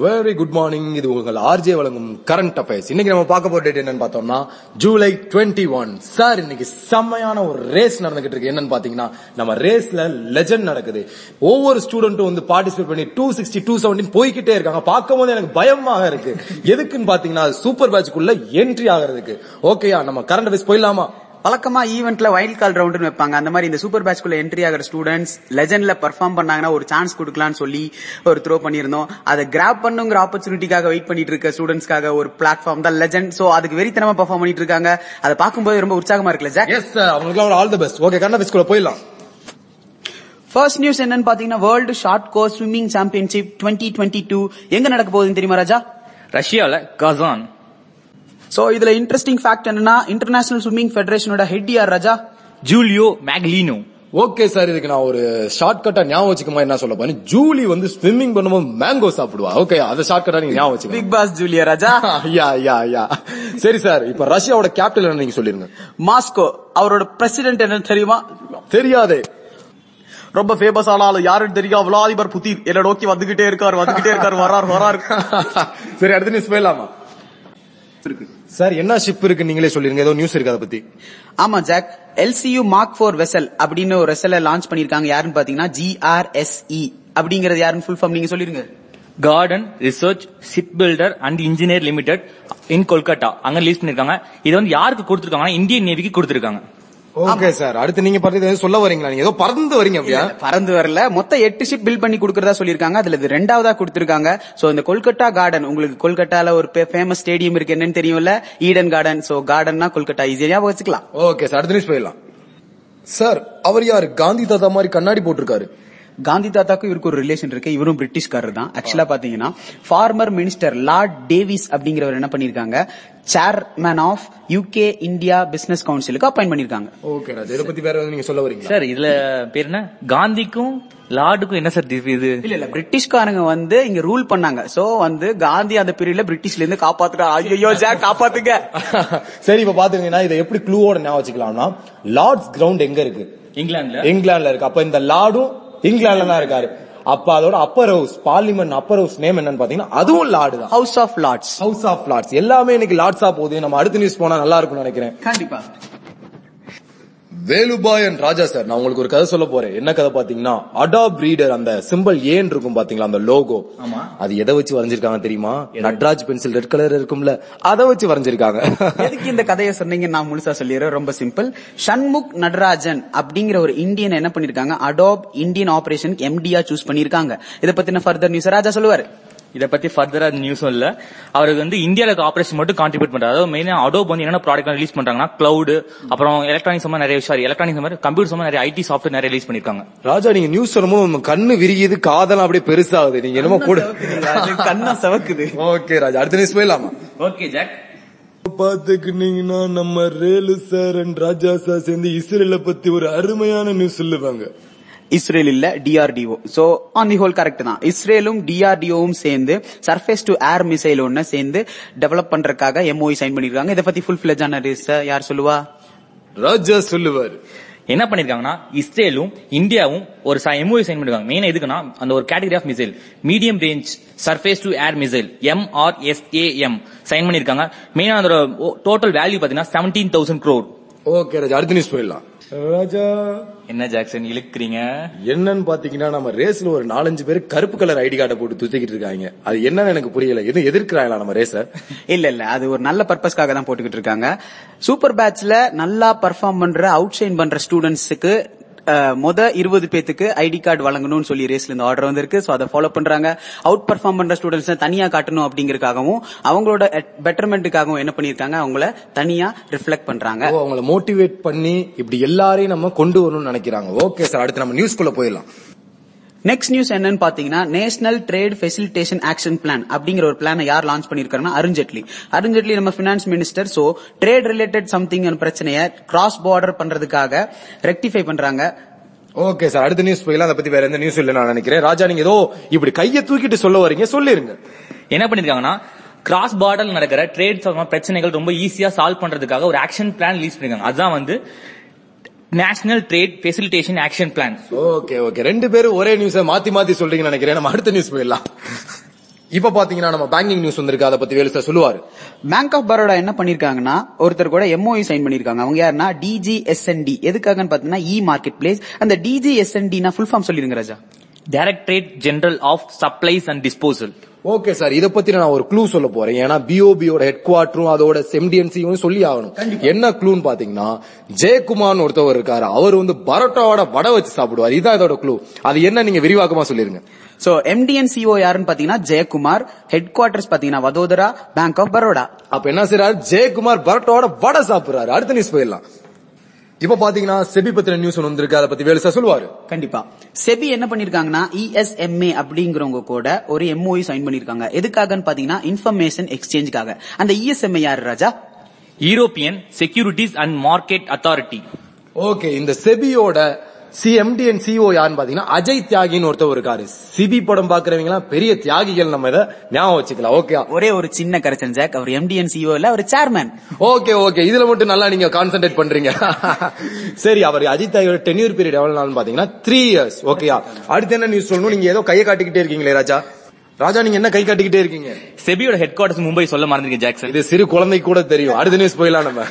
Very good morning. இது உங்கள் RJ வழங்கும் கரண்ட் அஃபேர்ஸ். இன்னைக்கு நம்ம பார்க்க போற டேட் என்னன்னு பார்த்தோம்னா ஜூலை 21. சார், இன்னைக்கு செம்மையான ஒரு ரேஸ் நடந்துகிட்டு இருக்கு. என்னன்னு பாத்தீங்கன்னா, நம்ம ரேஸ்ல லெஜெண்ட் நடக்குது. ஒவ்வொரு ஸ்டூடெண்ட்டும் வந்து பார்ட்டிசிபேட் பண்ணி 260 270 போய்கிட்டே இருக்காங்க. பார்க்கும் போது எனக்கு பயமாக இருக்கு. எதுக்குன்னு பாத்தீங்கன்னா, சூப்பர் பேட்ச்க்குள்ள என்ட்ரி ஆகிறதுக்கு. ஓகேயா, நம்ம கரண்ட் அஃபேர்ஸ் போயிடலாமா? வழக்கமா ஈவென்ட்ல வைல்ட் கார்டு ரவுண்ட் வைப்பாங்க. அந்த மாதிரி இந்த சூப்பர் பேட்ச்க்குள்ள என்ட்ரி ஆகிற ஸ்டூடெண்ட்ஸ் லெஜெண்ட்ல பெர்ஃபார்ம் பண்ணாங்கன்னா ஒரு சான்ஸ் கொடுக்கலாம்னு சொல்லி ஒரு த்ரோ பண்ணிருந்தோம். அதை கிராப் பண்ணுங்கிற ஆப்பர்ச்சுனிட்டிக்காக வெயிட் பண்ணிட்டு இருக்க ஸ்டூடெண்ட்ஸ்க்காக ஒரு பிளாட்ஃபார்ம் தான் லெஜெண்ட். சோ அதுக்கு வெறித்தனமா பெர்ஃபார்ம் பண்ணிட்டு இருக்காங்க. அதை பார்க்கும்போது ரொம்ப உற்சாகமா இருக்குல்ல ஜாக்? எஸ் சார், அவங்களுக்கு all the best. Okay, current அஃபேர்ஸ்க்குள்ள போயிடலாம். ஃபர்ஸ்ட் நியூஸ் என்னன்னு பாத்தீங்கன்னா, world short course swimming championship 2022 எங்க நடக்க போகுதுன்னு தெரியுமா ராஜா? ரஷ்யால கசான். சோ இதுல இன்ட்ரெஸ்டிங் ஃபேக்ட் என்னன்னா, இன்டர்நேஷனல் ஸ்விம்மிங் ஃபெடரேஷனோட ஹெட் யார் ராஜா? ஜூலியோ மேக்லினோ. ஓகே சார், இதுக்கு நான் ஒரு ஷார்ட் கட்டா ஞாபகம் வச்சுக்கமா என்ன சொல்ல போறேன். ஜூலி வந்து ஸ்விம்மிங் பண்ணும்போது மேங்கோ சாப்பிடுவா. ஓகே, அத ஷார்ட் கட்டா நீங்க ஞாபகம் வச்சுக்கோங்க. Big boss Julia Raja. Yeah. சரி சார், இப்ப ரஷ்யாவோட கேபிட்டல் என்ன நீங்க சொல்லிருங்க. மாஸ்கோ. அவரோட பிரசிடென்ட் என்ன தெரியுமா? தெரியாதே. ரொம்ப ஃபேமஸ் ஆனாலும் யாருன்னு தெரியும், விளாடிமிர் புதின். என்ன நோக்கி வந்துகிட்டே இருக்காரு வராரு. சரி, அடுத்த நியூஸ் போயிடலாமா? சார், என்ன ஷிப் இருக்கு நீங்களே சொல்லிருங்க. ஏதோ நியூஸ் இருக்கு அதை பத்தி. ஆமா ஜாக், LCU Mark 4 வெசல் அப்படின்னு ஒரு வெசலை லான்ச் பண்ணிருக்காங்க. யாருன்னு பாத்தீங்கன்னா GRSE. அப்படிங்கறது யாருன்னு ஃபுல் ஃபார்ம் நீங்க சொல்லிருங்க. Garden Research Ship Builder and Engineer Limited in Kolkata அங்க ரிலீஸ் பண்ணிருக்காங்க. இது வந்து யாருக்கு கொடுத்திருக்காங்கன்னா இந்தியன் நேவிக்கு கொடுத்திருக்காங்க. ஓகே சார், அடுத்து நீங்க பார்த்து சொல்ல வரீங்களா? நீங்க ஏதோ பறந்து வரீங்க. அப்படியா? பறந்து வரல, மொத்தம் 8 ஷிப் பில்ட் பண்ணி கொடுக்கறதா சொல்லிருக்காங்க. அதுல இது 2வதா கொடுத்திருக்காங்க. சோ இந்த கொல்கத்தா கார்டன், உங்களுக்கு கொல்கத்தால ஒரு ஃபேமஸ் ஸ்டேடியம் இருக்கு, என்னன்னு தெரியும்ல, ஈடன் கார்டன். சோ கார்டன்னா கொல்கத்தா, ஈஸியா வச்சுக்கலாம். ஓகே சார், அடுத்த நியூஸ் போயிடலாம். சார், அவர் யாரு? காந்தி தாத்தா மாதிரி கண்ணாடி போட்டிருக்காரு. காந்தி தாத்தாக்கும் இவருக்கு ஒரு ரிலேஷன் இருக்கு. இவரும் பிரிட்டிஷ்காரர் தான். ஆக்சுவலா பாத்தீங்கன்னா ஃபார்மர் மினிஸ்டர் லார்ட் டேவிஸ் அப்படிங்கிறவர் என்ன பண்ணிருக்காங்க, chairman of UK India business கவுன்சிலுக்கு அப்பாயிண்ட் பண்ணிருக்காங்க. ஓகே ராஜா, இத பத்தி வேற நீங்க சொல்ல வரீங்க சார்? இதுல பேர் என்ன, காந்திக்கும் லார்டுக்கும் என்ன சார் இது? இல்ல பிரிட்டிஷ்காரங்க வந்து இங்க ரூல் பண்ணாங்க. சோ வந்து காந்தி அந்த பீரியட்ல பிரிட்டிஷ்ல இருந்து காப்பாத்துறா. ஐயோ ஜாக், காப்பாத்துங்க. சரி, இப்ப பாத்துக்கீங்கன்னா இதை எப்படி க்ளூவோட ஞாபகம் வச்சுக்கலாம்னா, லார்ட்ஸ் கிரவுண்ட் எங்க இருக்கு? இங்கிலாந்துல இருக்கு. அப்ப இந்த லார்டும் இங்கிலாந்துல தான் இருக்காரு. அப்ப அதோட upper house, parliament upper house name என்னன்னு பாத்தீங்கன்னா அதுவும் லார்டு தான். House of lords. எல்லாமே இன்னைக்கு லார்ட்ஸா போகுது. நம்ம அடுத்த நியூஸ் போனா நல்லா இருக்கும்னு நினைக்கிறேன். கண்டிப்பா. வேலுபாய் அண்ட் ராஜா சார், நான் உங்களுக்கு ஒரு கதை சொல்ல போறேன். என்ன கதை பாத்தீங்கன்னா, அடாப் ரீடர் அந்த சிம்பிள் ஏன் இருக்கும் பாத்தீங்களா, அந்த லோகோ, அது எதை வச்சு வரைஞ்சிருக்காங்க தெரியுமா? நட்ராஜ் பென்சில் ரெட் கலர் இருக்கும்ல, அதை வச்சு வரைஞ்சிருக்காங்க. எதுக்கு இந்த கதையை சொன்னீங்க? நான் முழுசா சொல்லிடுறேன். ரொம்ப சிம்பிள். ஷண்முக் நடராஜன் அப்படிங்கிற ஒரு இந்தியன் என்ன பண்ணிருக்காங்க, அடாப் இந்தியன் ஆபரேஷனுக்கு MD-ஆ சூஸ் பண்ணிருக்காங்க. இதை பத்தின ஃபர்தர் நியூஸ் ராஜா சொல்லுவாரு. இத பத்தி ஃபர்தரா நியூஸும் இல்ல. அவருக்கு வந்து இந்தியால ஆபரேஷன் மட்டும் கான்ட்ரிபியூட் பண்றாரு. அதாவது மெயினா அடோப் வந்து என்ன ப்ராடக்ட் ரிலீஸ் பண்றாங்கன்னா, கிளவுட், அப்புறம் எலக்ட்ரானிக்ஸ் நிறைய கம்ப்யூட்டர் நிறைய IT சாஃப்ட்வேர் நிறைய ரிலீஸ் பண்ணிருக்காங்க. ராஜா, நீங்க நியூஸ் சொல்லும்போது கண்ணு விரியுது, காதெல்லாம் அப்படியே பெருசாகுது. நீங்க என்னமோ கூட கண்ணா சவக்குது. ஓகே ராஜா, அடுத்த நியூஸ் போயிடலாமா? Okay Jack. பாத்துக்கிட்டீங்கன்னா நம்ம ரேலு சார் அண்ட் ராஜா சார் சேர்ந்து இஸ்ரேல பத்தி ஒரு அருமையான நியூஸ் சொல்லுவாங்க. இஸ்ரேல் இல்ல, DRDO. So on the whole correct தான். இஸ்ரேலும் DRDOவும் சேர்ந்து சர்ஃபேஸ் டு ஏர் மிசைல் ஒன்னு சேர்ந்து டெவலப் பண்றதுக்காக MOU சைன் பண்ணிருக்காங்க. இத பத்தி ஃபுல் ஃபிளெஜான நியூஸ் யார் சொல்லுவா? ராஜா சொல்லுவார். என்ன பண்ணிருக்காங்கன்னா, இஸ்ரேலும் இந்தியாவும் ஒரு MOU சைன் பண்ணிருக்காங்க. மெயினா எதுக்குன்னா, அந்த ஒரு category of missile, medium range surface to air missile MRSAM sign பண்ணிருக்காங்க. மெயினா அதோட டோட்டல் வேல்யூ பாத்தீங்கன்னா 17,000 crore. ஓகே ராஜா, அடுத்த நியூஸ் போயிடலாம். ராஜா, என்ன ஜாக்சன் இழுக்கிறீங்க? என்னன்னு பாத்தீங்கன்னா, நம்ம ரேஸ்ல ஒரு 4-5 பேர் கருப்பு கலர் ஐடி கார்டை போட்டு துத்திக்கிட்டு இருக்காங்க. அது என்னன்னு எனக்கு புரியல. எதுவும் எதிர்க்கிறாங்களா நம்ம ரேஸ்ல? இல்ல, அது ஒரு நல்ல பர்பஸ்க்காக தான் போட்டுக்கிட்டு இருக்காங்க. சூப்பர் பேட்ச்ல நல்லா பெர்ஃபார்ம் பண்ற, அவுட் ஷைன் பண்ற ஸ்டூடெண்ட்ஸுக்கு 20 பேத்துக்கு ஐடி கார்டு வழங்கணும்னு சொல்லி ரேஸ்ல இந்த ஆர்டர் வந்திருக்கு. சோ அதை ஃபாலோ பண்றாங்க. அவுட் பெர்ஃபார்ம் பண்ற ஸ்டூடெண்ட்ஸ் தனியா காட்டணும் அப்படிங்கறதுக்காகவும் அவங்களோட பெட்டர்மெண்ட்டுக்காகவும் என்ன பண்ணிருக்காங்க, அவங்கள தனியா ரிஃப்ளெக்ட் பண்றாங்க. அவங்கள மோட்டிவேட் பண்ணி இப்படி எல்லாரையும் நம்ம கொண்டு வரணும்னு நினைக்கிறாங்க. ஓகே சார், அடுத்து நம்ம நியூஸ்க்குள்ள போயிடலாம். நெக்ஸ்ட் நியூஸ் என்னன்னு பாத்தீங்கன்னா, national trade facilitation action plan அப்படிங்கிற ஒரு பிளானை யார் லான்ச் பண்ணிருக்காங்கன்னா, அருண்ஜேட்லி நம்ம finance minister. So trade related something பிரச்சனையை கிராஸ் பார்டர் பண்றதுக்காக ரெக்டிஃபை பண்றாங்க. ஓகே சார், அடுத்த நியூஸ் போயிடலாம். அதை பத்தி வேற எந்த நியூஸ் இல்ல நான் நினைக்கிறேன். ராஜா, நீங்க ஏதோ இப்படி கையை தூக்கிட்டு சொல்ல வரீங்க, சொல்லிருங்க. என்ன பண்ணிருக்காங்கன்னா, கிராஸ் பார்டர் நடக்கிற ட்ரேட் பிரச்சனைகள் ரொம்ப ஈஸியா சால்வ் பண்றதுக்காக ஒரு ஆக்ஷன் பிளான் ரிலீஸ் பண்ணிருக்காங்க. அதுதான் வந்து national trade facilitation action plan. Okay, ரெண்டு பேரும் ஒரே நியூஸை மாத்தி சொல்றீங்கன்னு நினைக்கிறேன். நம்ம அடுத்த நியூஸ் போயிடலாம். இப்ப பாத்தீங்கன்னா நம்ம பேங்கிங் நியூஸ் வந்திருக்கு, அதை பத்தி வேலு சார் சொல்லுவாரு. பேங்க் ஆஃப் பரோடா என்ன பண்ணிருக்காங்கன்னா ஒருத்தர் கூட MOU சைன் பண்ணிருக்காங்க. அவங்க யாருன்னா DGSND. எதுக்காகன்னு பாத்தீங்கன்னா இ மார்க்கெட் பிளேஸ். அந்த DGSND ஃபுல் ஃபார்ம் சொல்லிருங்க Raja. Directorate general of supplies and disposal. Okay sir, இத பத்தி நான் ஒரு க்ளூ சொல்ல போறேன். ஏன்னா BOBயோட ஹெட் குவார்டரும் அதோட MDNCயும் சொல்லி ஆகணும். என்ன க்ளூன்னு பாத்தீங்கன்னா ஜெயக்குமார் ஒருத்தவர் இருக்காரு, அவர் வந்து பரோட்டாவோட வடை வச்சு சாப்பிடுவார். இதான் இதோட க்ளூ. அது என்ன நீங்க விரிவாக்கமா சொல்லிருங்க. சோ MDNCO யாருன்னு பாத்தீங்கன்னா ஜெயக்குமார். ஹெட் குவார்டர்ஸ் பாத்தீங்கன்னா வதோதரா, பேங்க் ஆஃப் பரோடா. அப்ப என்ன செய்யறாரு, ஜெயக்குமார் பரோட்டாவோட வடை சாப்பிடுறாரு. அடுத்த நியூஸ் போயிடலாம். இப்ப பாத்தீங்கன்னா செபி பத்தின நியூஸ் ஒன்று வந்திருக்கு, அதை பத்தி வேலு சார் சொல்லுவாரு. கண்டிப்பா. செபி என்ன பண்ணிருக்காங்கன்னா ESMA அப்படிங்கிறவங்க கூட ஒரு MOU சைன் பண்ணிருக்காங்க. எதுக்காகன்னு பாத்தீங்கன்னா இன்ஃபர்மேஷன் எக்ஸ்சேஞ்சுக்காக. அந்த ESMA யாரு Raja? European securities and market authority. Okay, இந்த செபியோட MDNCO யாருன்னு பாத்தீங்கன்னா அஜய் தியாகின்னு ஒருத்தவர் இருக்காரு. சிபி படம் பாக்குறவங்க பெரிய தியாகிகள், நம்ம இதை ஞாபகம் வச்சுக்கலாம். ஓகே, ஒரே ஒரு சின்ன கரெக்ஷன் ஜாக், அவர் MDNCO இல்ல, அவர் சேர்மன். ஓகே ஓகே, இதுல மட்டும் நல்லா நீங்க கான்சென்ட்ரேட் பண்றீங்க. சரி, அவர் அஜித் தியாகியோட டென்யூர் பீரியட் எவ்வளவு நாள் பாத்தீங்கன்னா 3 years. ஓகேயா, அடுத்து என்ன நியூஸ் சொல்லணும்? நீங்க ஏதோ கையை காட்டிக்கிட்டே இருக்கீங்களே ராஜா. ராஜா, நீங்க என்ன கை காட்டிக்கிட்டே இருக்கீங்க? செபியோட ஹெட் குவார்டர்ஸ் மும்பை சொல்ல மறந்துருக்கீங்க ஜாக்சன். இது சிறு குழந்தைக்கு கூட தெரியும். அடுத்த நியூஸ் போயிடலாம் நம்ம.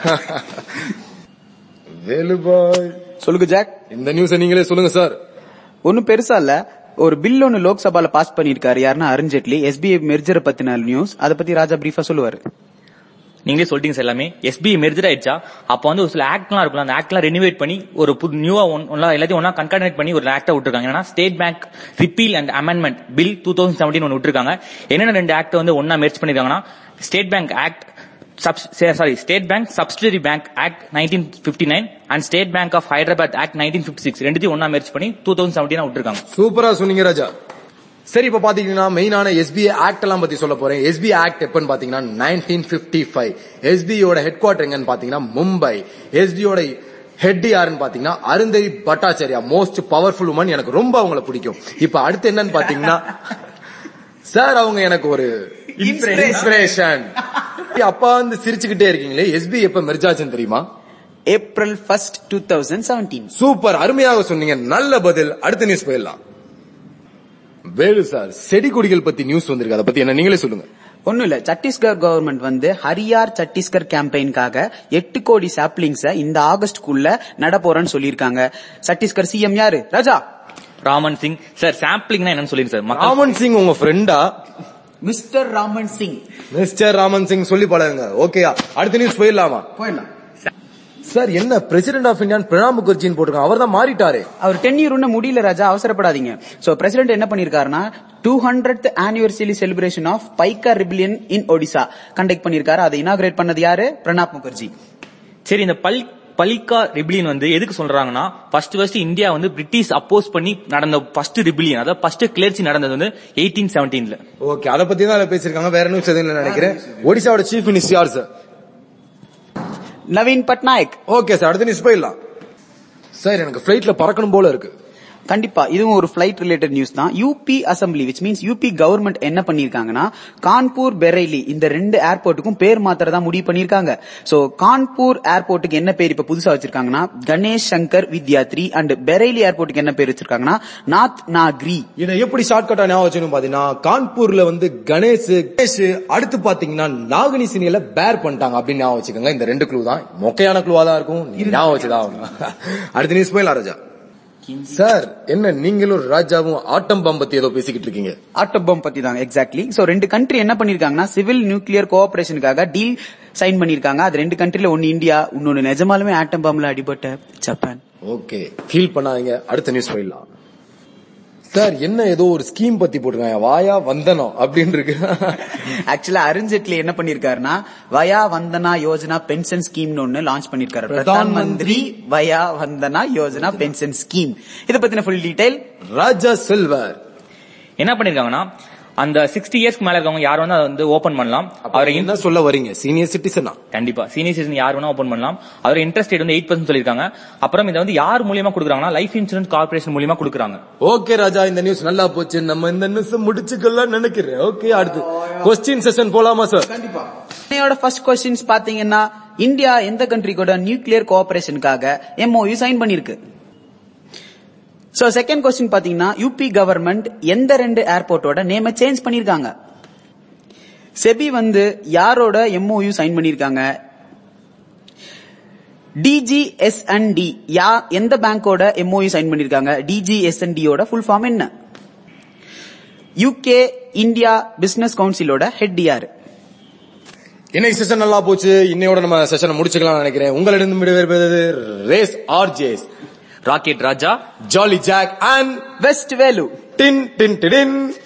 வேலுபாய் சொல்லுங்க ஜாக். இந்த நியூஸ் நீங்களே சொல்லுங்க சார். ஒன்னும் பெருசா இல்ல, ஒரு பில் ஒன்னு லோக்சபால பாஸ் பண்ணிருக்காரு. யாருன்னா அருண்ஜேட்லி. SBI மெர்ஜர் பத்தின நியூஸ். அதை பத்தி ராஜா பிரீஃபா சொல்லுவாரு. நீங்களே சொல்லிட்டீங்க சார் எல்லாமே. SBI மெர்ஜர் ஆயிடுச்சா, அப்ப வந்து ஒரு சில ஆக்ட்லாம் இருக்குல்ல, அந்த ஆக்ட்லாம் ரெனிவேட் பண்ணி ஒரு நியூவா எல்லாத்தையும் ஒன்னா கன்கார்டினேட் பண்ணி ஒரு ஆக்டா விட்டுருக்காங்க. ஏன்னா State Bank repeal and amendment bill 2017 ஒன்னு விட்டுருக்காங்க. என்னென்ன 2 ஆக்ட் வந்து ஒன்னா மெர்ஜ் பண்ணிருக்காங்கன்னா State Bank act, State Bank subsidiary bank act 1959 and State Bank of Hyderabad act 1956 ரெண்டுத்தையும் ஒன்னா மெர்ஜ் பண்ணி 2017 விட்டுருக்காங்க. சூப்பரா சொன்னீங்க ராஜா. சரி, இப்ப பாத்தீங்கன்னா மெயினான SBI ஆக்ட் எல்லாம் பத்தி சொல்ல போறேன். SBI ஆக்ட் எப்பன்னு பாத்தீங்கன்னா 1955. SBIயோட ஹெட் குவார்டர் எங்கன்னு பாத்தீங்கன்னா மும்பை. SBIயோட ஹெட் யாருன்னு பாத்தீங்கன்னா Arundhati Bhattacharya, most powerful woman. எனக்கு ரொம்ப அவங்களை பிடிக்கும். இப்ப அடுத்து என்னன்னு பாத்தீங்கன்னா சார், அவங்க எனக்கு ஒரு இன்ஸ்பிரேஷன். அப்பா வந்து சிரிச்சுக்கிட்டே இருக்கீங்களே, SBI எப்ப மெர்ஜ் ஆச்சுன்னு தெரியுமா? April 1st, 2017. சூப்பர், அருமையாக சொன்னீங்க. நல்ல பதில். அடுத்த நியூஸ் போயிடலாம். வேலு சார், செடி கொடிகள் பத்தி நியூஸ் வந்திருக்கு, அதை பத்தி என்ன நீங்களே சொல்லுங்க. ஒண்ணும் இல்ல, சத்தீஸ்கர் கவர்மெண்ட் வந்து ஹரியார் சத்தீஸ்கர் கேம்பெயின்காக 8 கோடி சாப்ளிங்ஸ் இந்த ஆகஸ்டுக்குள்ள நட போறேன்னு சொல்லிருக்காங்க. சத்தீஸ்கர் CM யாரு ராஜா? ராமன் சிங். சார் சாம்பிளிங்னா என்னன்னு சொல்லுங்க சார். ராமன் சிங் உங்க ஃப்ரெண்டா? மிஸ்டர் ராமன் சிங். மிஸ்டர் ராமன் சிங் சொல்லி பழகுங்க. ஓகேயா, அடுத்த நியூஸ் போயிடலாமா? போயிடலாம். சார், என்ன பிரசிடென்ட் ஆஃப் இந்தியா பிரணாப் முகர்ஜின்னு போட்டிருக்காங்க. அவர் தான் மாறிட்டாரு. அவர் 10 year முடியல ராஜா, அவசரப்படாதீங்க. சோ பிரசிடென்ட் என்ன பண்ணிருக்காருன்னா 200th anniversary celebration of Paika rebellion in Odisha conduct பண்ணிருக்காரு. அதை இனாகிரேட் பண்ணது யாரு? பிரணாப் முகர்ஜி. சரி, இந்த பலிகா ரிபிலியன் வந்து எதுக்கு சொல்றாங்கன்னா, ஃபர்ஸ்ட் இந்தியா வந்து பிரிட்டிஷ் அப்போஸ் பண்ணி நடந்த ஃபர்ஸ்ட் ரிபிலியன், அதாவது ஃபர்ஸ்ட் கிளர்ச்சி நடந்தது வந்து 1817. ஓகே, அதை பத்தி தான் பேசிருக்காங்க. வேற நியூஸ் எதுவும் நினைக்கிறேன். ஒடிசாவோட சீஃப் மினிஸ்டர் யார் sir? Naveen Patnaik. Okay sir, அடுத்த நியூஸ் போயிடலாம். சார், எனக்கு பிளைட்ல பறக்கணும் போல இருக்கு. கண்டிப்பா, இதுவும் ஒரு பிளைட் ரிலேட்டட் நியூஸ் தான். UP assembly which means UP government என்ன பண்ணிருக்காங்கன்னா கான்பூர் பெரைலி இந்த 2 ஏர்போர்ட்டுக்கும் பேர் மாத்திரதா முடிவு பண்ணிருக்காங்க. சோ கான்பூர் ஏர்போர்ட்டுக்கு என்ன பேர் இப்ப புதுசா வச்சிருக்காங்கன்னா கணேஷ் சங்கர் வித்யாத்ரி அண்ட் பெரைலி ஏர்போர்ட்டுக்கு என்ன பேர் வச்சிருக்காங்கன்னா நாத் நாக்ரி. இதை எப்படி ஷார்ட்கட்டா ஞாபகம் வச்சுக்கணும் பாத்தீங்கன்னா, கான்பூர்ல வந்து கணேஷ், அடுத்து பாத்தீங்கன்னா நாகினி சினியில பேர் பண்ணிட்டாங்க அப்படின்னு ஞாபகம் வச்சுக்கோங்க. இந்த 2 க்ளூ தான் மொக்கையான க்ளூவா தான் இருக்கும், ஞாபகம் வச்சுதான். அடுத்த நியூஸ் போயிடலாம் ராஜா. சார், என்ன நீங்களும் ராஜாவும் ஆட்டம் பாம் பத்தி ஏதோ பேசிக்கிட்டு இருக்கீங்க? ஆட்டம் பாம் பத்தி தான் எக்ஸாக்ட்லி. சோ 2 கண்ட்ரி என்ன பண்ணிருக்காங்கன்னா சிவில் நியூக்ளியர் கோஆபரேஷனுக்காக டீல் சைன் பண்ணிருக்காங்க. அது 2 கண்ட்ரில ஒன்னு இந்தியா, இன்னொன்னு நிஜமாலுமே ஆட்டம் பாம்ல அடிபட்ட ஜப்பான். ஓகே, ஃபீல் பண்ணாதீங்க. அடுத்த நியூஸ் போயிடலாம். சார், என்ன ஏதோ ஒரு ஸ்கீம் பத்தி போட்டிருக்காங்க, வாயா வந்தனம் அப்படின்னு இருக்கு. ஆக்சுவலா அருண்ஜேட்லி என்ன பண்ணிருக்காருன்னா வயா வந்தனா யோஜனா பென்ஷன் ஸ்கீம் ஒன்னு லான்ச் பண்ணிருக்காரு. பிரதான் மந்திரி வயா வந்தனா யோஜனா பென்ஷன் ஸ்கீம். இத பத்தின ஃபுல் டீடைல் ராஜா செல்வர். என்ன பண்ணிருக்காங்கன்னா, அந்த 60 இயர்ஸ்க்கு மேல இருக்கவங்க யார் வேணா வந்து ஓபன் பண்ணலாம். அவர் என்ன சொல்ல வரீங்க? சீனியர் சிட்டிசனா? கண்டிப்பா சீனியர் சிட்டிசன் யார் வேணா ஓபன் பண்ணலாம். அவர் இன்ட்ரெஸ்ட் ரேட் வந்து 8% சொல்லிருக்காங்க. அப்புறம் இதை வந்து யார் மூலியமா கொடுக்குறாங்கன்னா லைஃப் இன்சூரன்ஸ் கார்பரேஷன் மூலியமா கொடுக்குறாங்க. ஓகே ராஜா, இந்த நியூஸ் நல்லா போச்சு. நம்ம இந்த நியூஸ் முடிச்சுக்கலாம் நினைக்கிறேன். ஓகே, அடுத்து கொஸ்டின் செஷன் போலாமா சார்? கண்டிப்பா. என்னோட ஃபர்ஸ்ட் கொஸ்டின்ஸ் பாத்தீங்கன்னா, இந்தியா எந்த கண்ட்ரி கூட நியூக்ளியர் கோஆபரேஷனுக்காக MOU சைன் பண்ணிருக்கு? சோ செகண்ட் கொஸ்டின் பாத்தீங்கன்னா, யூபி கவர்மெண்ட் எந்த 2 ஏர்போர்ட்டோட நேம சேஞ்ச் பண்ணிருக்காங்க? செபி வந்து யாரோட MOU சைன் பண்ணிருக்காங்க? DGS&D எந்த பேங்கோட MOU சைன் பண்ணிருக்காங்க? DGS&D யோட ஃபுல் ஃபார்ம் என்ன? UK இந்தியா பிசினஸ் கவுன்சிலோட ஹெட் யாரு? இன்னைக்கு செஷன் நல்லா போச்சு. இன்னையோட நம்ம செஷனை முடிச்சுக்கலாம் நினைக்கிறேன். உங்களிடம் விடைபெறுவது ரேஸ் RJs, rocket Raja, jolly Jack and west Velu. டின் டின் டின்.